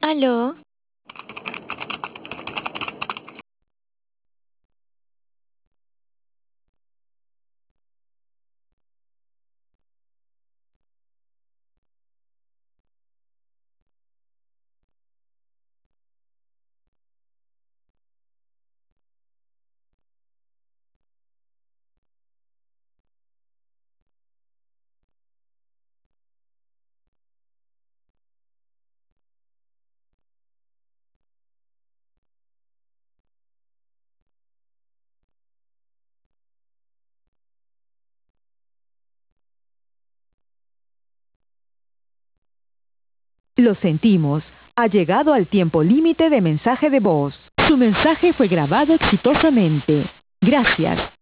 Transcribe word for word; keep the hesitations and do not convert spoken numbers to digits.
¿Aló? Lo sentimos, ha llegado al tiempo límite de mensaje de voz. Su mensaje fue grabado exitosamente. Gracias.